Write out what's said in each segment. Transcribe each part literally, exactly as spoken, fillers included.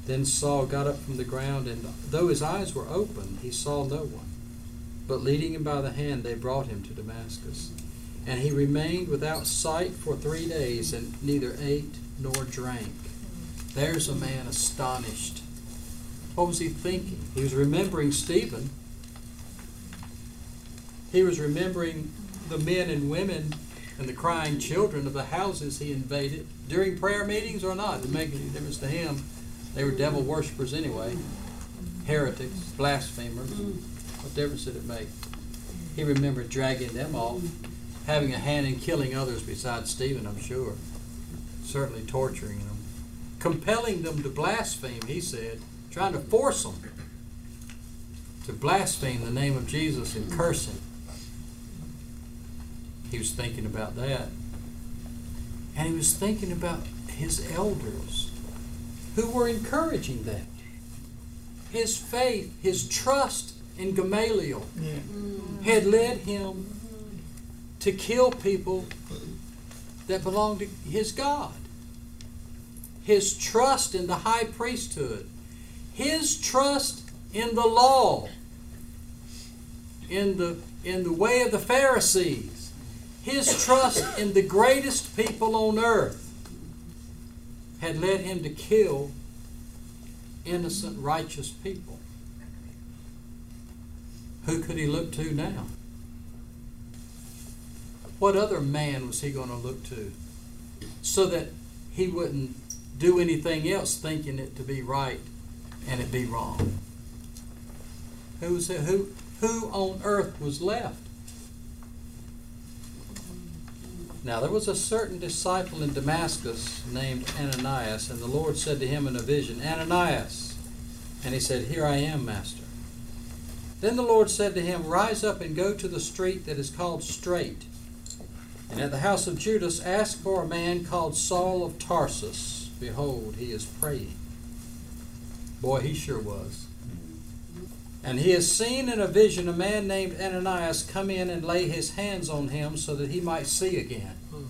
Then Saul got up from the ground, and though his eyes were open, he saw no one. But leading him by the hand, they brought him to Damascus. And he remained without sight for three days, and neither ate nor drank. There's a man astonished. What was he thinking? He was remembering Stephen. He was remembering the men and women and the crying children of the houses he invaded during prayer meetings or not. It didn't make any difference to him. They were devil worshippers anyway. Heretics, blasphemers. What difference did it make? He remembered dragging them off, having a hand in killing others besides Stephen, I'm sure. Certainly torturing them. Compelling them to blaspheme, he said. Trying to force them to blaspheme the name of Jesus and curse him. He was thinking about that. And he was thinking about his elders who were encouraging them. His faith, his trust in Gamaliel yeah. had led him to kill people that belonged to his God. His trust in the high priesthood. His trust in the law. In the, in the way of the Pharisees. His trust in the greatest people on earth had led him to kill innocent, righteous people. Who could he look to now? What other man was he going to look to so that he wouldn't do anything else thinking it to be right and it be wrong? Who was it? Who, who on earth was left? Now there was a certain disciple in Damascus named Ananias, and the Lord said to him in a vision, Ananias. And he said, Here I am, Master. Then the Lord said to him, Rise up and go to the street that is called Straight, and at the house of Judas ask for a man called Saul of Tarsus. Behold, he is praying. Boy, he sure was. And he has seen in a vision a man named Ananias come in and lay his hands on him so that he might see again.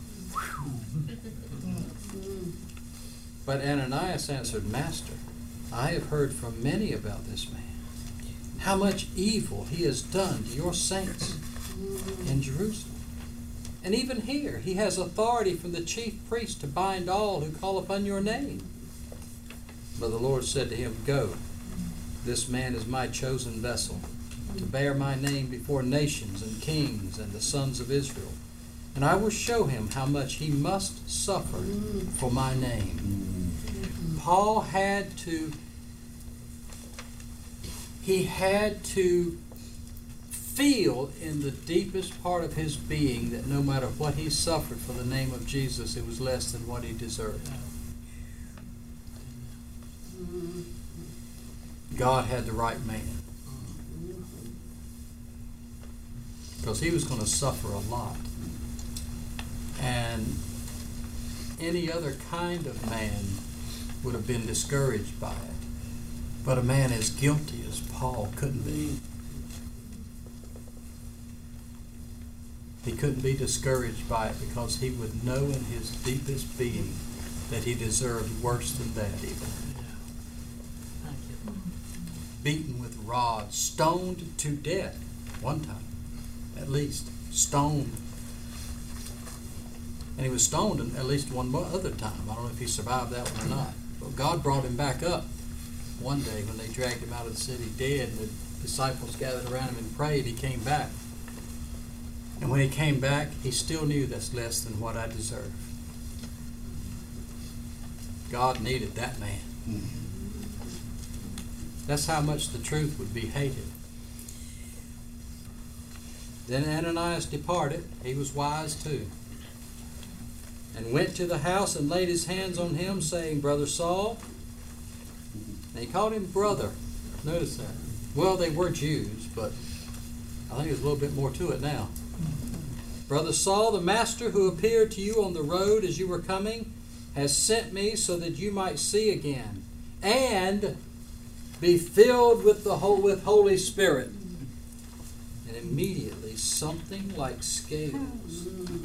But Ananias answered, Master, I have heard from many about this man, how much evil he has done to your saints in Jerusalem. And even here he has authority from the chief priest to bind all who call upon your name. But the Lord said to him, Go, this man is my chosen vessel, to bear my name before nations and kings and the sons of Israel. And I will show him how much he must suffer for my name. Paul had to, he had to feel in the deepest part of his being that no matter what he suffered for the name of Jesus, it was less than what he deserved. God had the right man. Because he was going to suffer a lot. And any other kind of man would have been discouraged by it. But a man as guilty as Paul couldn't be. He couldn't be discouraged by it because he would know in his deepest being that he deserved worse than that even. Beaten with rods, stoned to death one time, at least, stoned. And he was stoned at least one other time. I don't know if he survived that one or not. But God brought him back up one day when they dragged him out of the city dead, and the disciples gathered around him and prayed. He came back. And when he came back, he still knew that's less than what I deserve. God needed that man. Mm-hmm. That's how much the truth would be hated. Then Ananias departed. He was wise too. And went to the house and laid his hands on him, saying, Brother Saul. And he called him brother. Notice that. Well, they were Jews, but I think there's a little bit more to it now. Brother Saul, the master who appeared to you on the road as you were coming, has sent me so that you might see again and be filled with the whole with Holy Spirit. And immediately something like scales